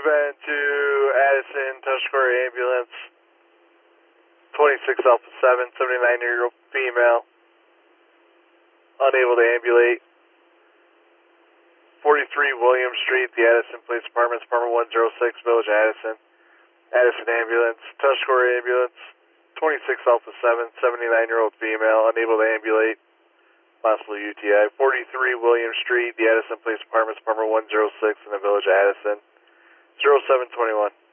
been to Addison, Tuscarora Ambulance, 26 Alpha 7, 79-year-old female, unable to ambulate. 43 William Street, the Addison Police Department, Department 106, Village Addison. Addison Ambulance, Tuscarora Ambulance, 26 Alpha 7, 79-year-old female, unable to ambulate, possible UTI. 43 William Street, the Addison Police Department, Department 106 in the Village Addison. 0721.